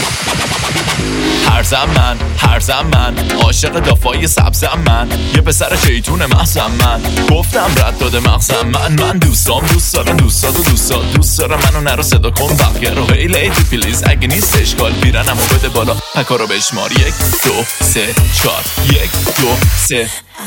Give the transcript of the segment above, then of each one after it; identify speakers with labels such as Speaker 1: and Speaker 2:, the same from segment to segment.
Speaker 1: هرزم من عاشق دافای سبزم من، یه پسر شیطون محزم من، گفتم رد داده مغزم من دوست دارم دوست دارم منو نرو صدا کن بقیه رو، هی لیدی پلیز اگه نیست اشکال بیرنمو بده بالا پکا رو بشمار 1 2 3 4 1 2 3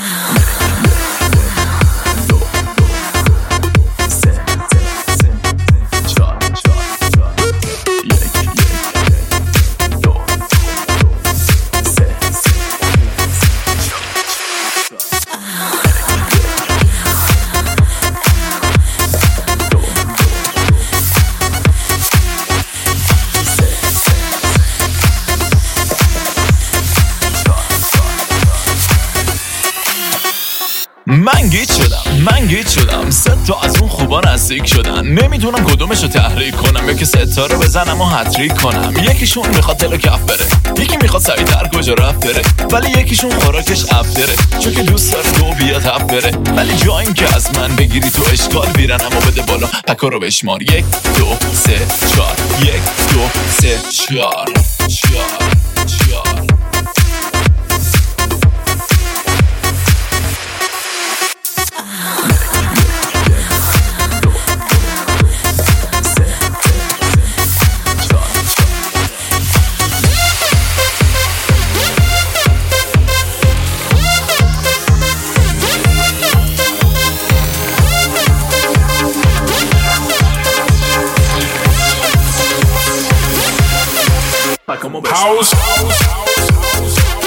Speaker 1: من گیت شدم 3 تا از اون خوبا نزدیک شدن، نمیدونم کدومشو تحریک کنم، یکی 3 تا رو بزنم و هتریک کنم، یکیشون میخواد تلو کف بره، یکی میخواد سریعتر کجا رفت بره، ولی یکیشون خوراکش افتره چون که دوست داره دو بیاد هفت بره، ولی جا این که از من بگیری تو اشکال بیرنم و بده بالا پکا رو بشمار 1 2 3 4 1 2 3 4
Speaker 2: House.